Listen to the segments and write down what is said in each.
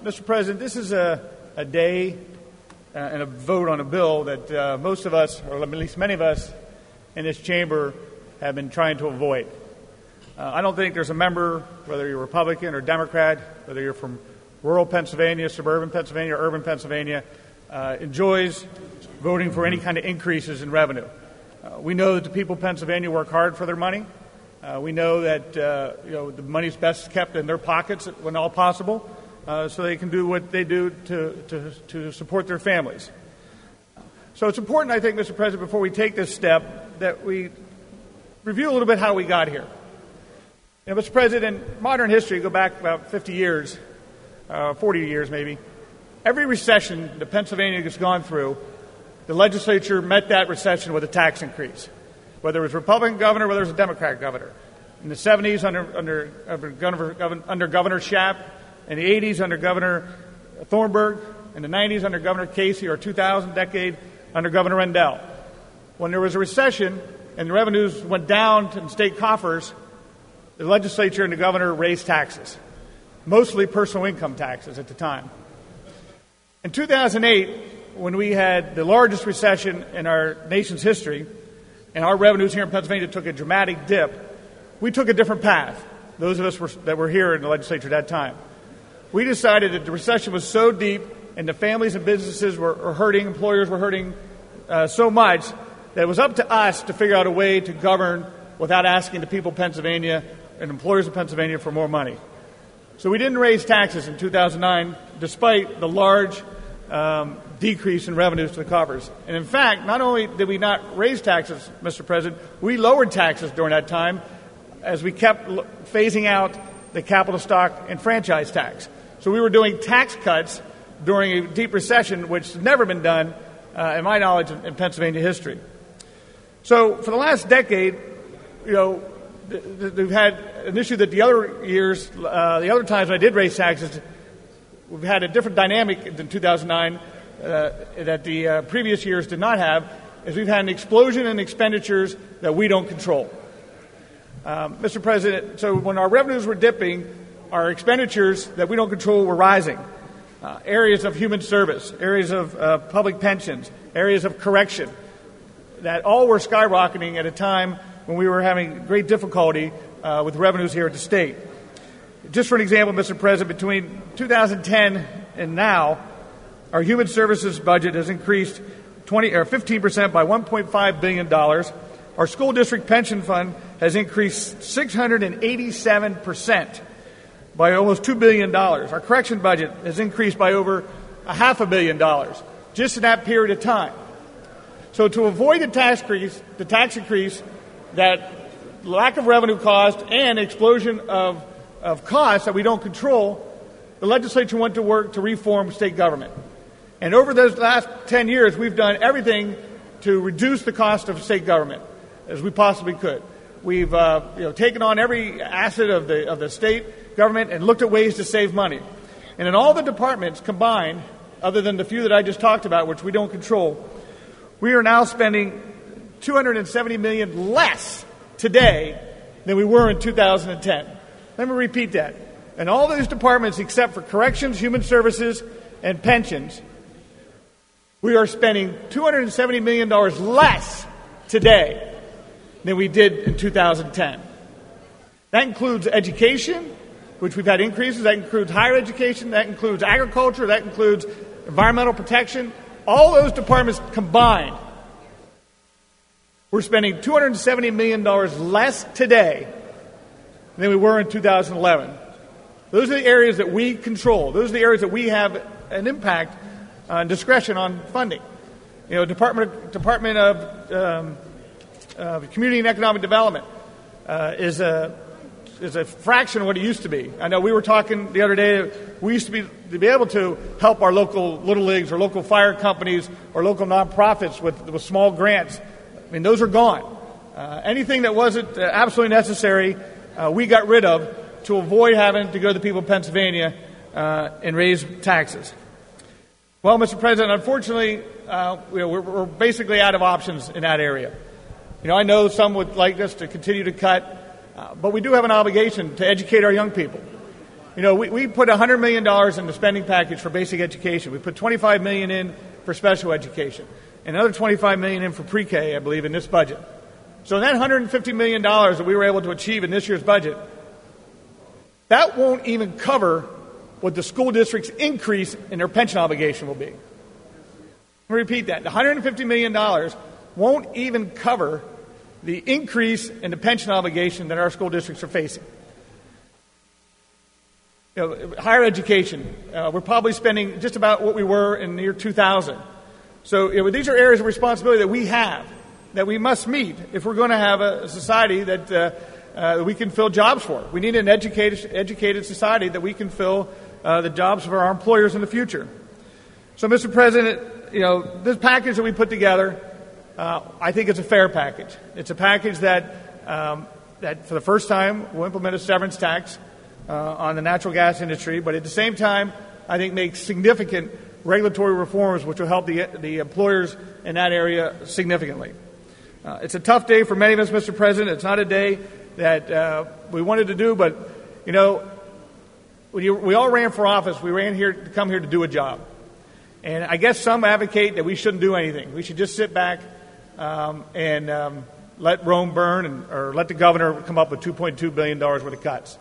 Mr. President, this is a day and a vote on a bill that most of us, or at least many of us in this chamber, have been trying to avoid. I don't think there's a member, whether you're Republican or Democrat, whether you're from rural Pennsylvania, suburban Pennsylvania, or urban Pennsylvania, enjoys voting for any kind of increases in revenue. We know that the people of Pennsylvania work hard for their money. We know that the money is best kept in their pockets when all possible, so they can do what they do to support their families. So it's important, I think, Mr. President, before we take this step, that we review a little bit how we got here. Mr. President, in modern history, go back about 50 years, 40 years maybe, every recession that Pennsylvania has gone through, the legislature met that recession with a tax increase, whether it was Republican governor, whether it was a Democrat governor. In the 70s under Governor Schaap, in the 80s under Governor Thornburg, in the 90s under Governor Casey, or 2000 decade under Governor Rendell. When there was a recession and the revenues went down to the state coffers, the legislature and the governor raised taxes, mostly personal income taxes at the time. In 2008, when we had the largest recession in our nation's history, and our revenues here in Pennsylvania took a dramatic dip, we took a different path, those of us that were here in the legislature at that time. We decided that the recession was so deep and the families and businesses were hurting, employers were hurting so much, that it was up to us to figure out a way to govern without asking the people of Pennsylvania and employers of Pennsylvania for more money. So we didn't raise taxes in 2009, despite the large decrease in revenues to the coffers. And in fact, not only did we not raise taxes, Mr. President, we lowered taxes during that time as we kept phasing out the capital stock and franchise tax. So we were doing tax cuts during a deep recession, which has never been done, in my knowledge, in Pennsylvania history. So for the last decade, we've had an issue that the other years, the other times I did raise taxes, we've had a different dynamic than 2009 that the previous years did not have, is we've had an explosion in expenditures that we don't control. Mr. President, so when our revenues were dipping, our expenditures that we don't control were rising. Areas of human service, areas of public pensions, areas of correction, that all were skyrocketing at a time when we were having great difficulty with revenues here at the state. Just for an example, Mr. President, between 2010 and now, our human services budget has increased 15% by $1.5 billion. Our school district pension fund has increased 687% by almost $2 billion. Our correction budget has increased by over $500 million just in that period of time. So to avoid the tax increase that lack of revenue caused and explosion of costs that we don't control, the legislature went to work to reform state government. And over those last 10 years, we've done everything to reduce the cost of state government as we possibly could. We've taken on every asset of the state government and looked at ways to save money. And in all the departments combined, other than the few that I just talked about, which we don't control, we are now spending $270 million less today than we were in 2010. Let me repeat that. In all those departments except for corrections, human services, and pensions, we are spending $270 million less today than we did in 2010. That includes education, which we've had increases. That includes higher education. That includes agriculture. That includes environmental protection. All those departments combined, we're spending $270 million less today than we were in 2011. Those are the areas that we control. Those are the areas that we have an impact and discretion on funding. Department of Community and Economic Development is a fraction of what it used to be. I know we were talking the other day, we used to be able to help our local Little Leagues or local fire companies or local nonprofits with small grants. I mean, those are gone. Anything that wasn't absolutely necessary, we got rid of to avoid having to go to the people of Pennsylvania and raise taxes. Well, Mr. President, unfortunately, we're basically out of options in that area. I know some would like us to continue to cut, but we do have an obligation to educate our young people. we put $100 million in the spending package for basic education. We put $25 million in for special education, and another $25 million in for pre-K, I believe, in this budget. So that $150 million that we were able to achieve in this year's budget, that won't even cover what the school district's increase in their pension obligation will be. Let me repeat that. The $150 million won't even cover the increase in the pension obligation that our school districts are facing. Higher education, we're probably spending just about what we were in the year 2000. So these are areas of responsibility that we have, that we must meet if we're going to have a society that we can fill jobs for. We need an educated society that we can fill the jobs for our employers in the future. So, Mr. President, this package that we put together, I think it's a fair package. It's a package that for the first time will implement a severance tax on the natural gas industry, but at the same time, I think makes significant regulatory reforms which will help the employers in that area significantly. It's a tough day for many of us, Mr. President. It's not a day that we wanted to do, but, when we all ran for office, we ran here to come here to do a job. And I guess some advocate that we shouldn't do anything. We should just sit back and let Rome burn or let the governor come up with $2.2 billion worth of cuts.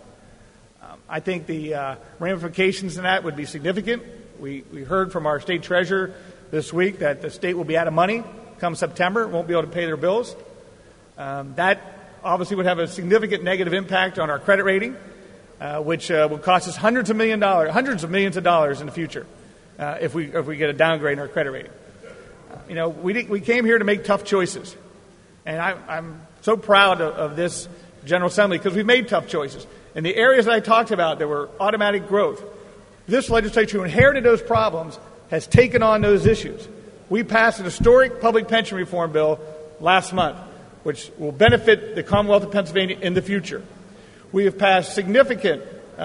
I think the ramifications in that would be significant. We heard from our state treasurer this week that the state will be out of money come September, won't be able to pay their bills. That obviously would have a significant negative impact on our credit rating, which will cost us hundreds of millions of dollars in the future if we get a downgrade in our credit rating. We came here to make tough choices, and I'm so proud of this General Assembly because we've made tough choices. In the areas that I talked about, there were automatic growth. This legislature who inherited those problems has taken on those issues. We passed an historic public pension reform bill last month, which will benefit the Commonwealth of Pennsylvania in the future. We have passed significant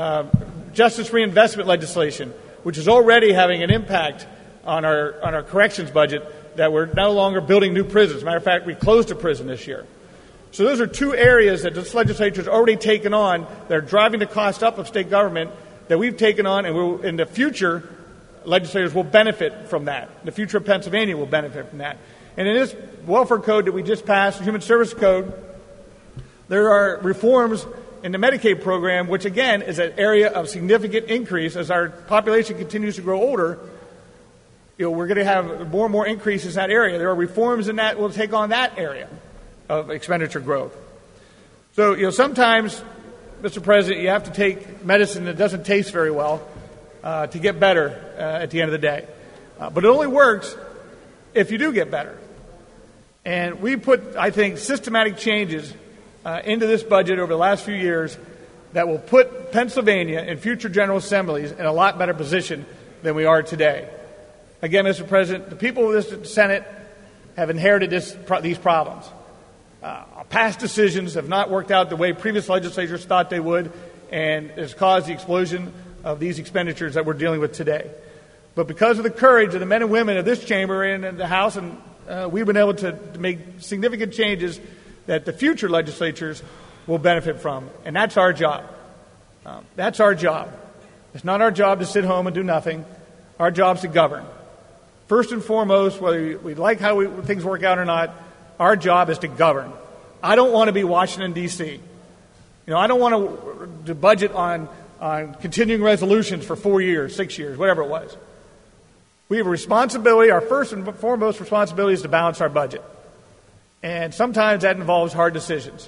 justice reinvestment legislation, which is already having an impact on our corrections budget, that we're no longer building new prisons. As a matter of fact, we closed a prison this year. So those are two areas that this legislature has already taken on that are driving the cost up of state government that we've taken on, and in the future, legislators will benefit from that. The future of Pennsylvania will benefit from that. And in this welfare code that we just passed, the Human Service Code, there are reforms in the Medicaid program, which again is an area of significant increase as our population continues to grow older. We're going to have more and more increases in that area. There are reforms in that will take on that area of expenditure growth. So, sometimes, Mr. President, you have to take medicine that doesn't taste very well to get better at the end of the day. But it only works if you do get better. And we put, I think, systematic changes into this budget over the last few years that will put Pennsylvania and future General Assemblies in a lot better position than we are today. Again, Mr. President, the people of this Senate have inherited these problems. Past decisions have not worked out the way previous legislatures thought they would, and has caused the explosion of these expenditures that we're dealing with today. But because of the courage of the men and women of this chamber and in the House, and we've been able to make significant changes that the future legislatures will benefit from. And that's our job. That's our job. It's not our job to sit home and do nothing. Our job is to govern. First and foremost, whether we like how things work out or not, our job is to govern. I don't want to be Washington, D.C. I don't want to budget on continuing resolutions for 4 years, 6 years, whatever it was. We have a responsibility. Our first and foremost responsibility is to balance our budget. And sometimes that involves hard decisions.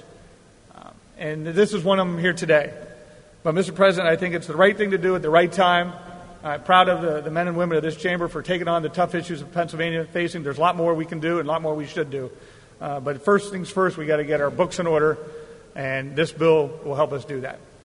And this is one of them here today. But, Mr. President, I think it's the right thing to do at the right time. I'm proud of the men and women of this chamber for taking on the tough issues of Pennsylvania facing. There's a lot more we can do and a lot more we should do. But first things first, we got to get our books in order, and this bill will help us do that.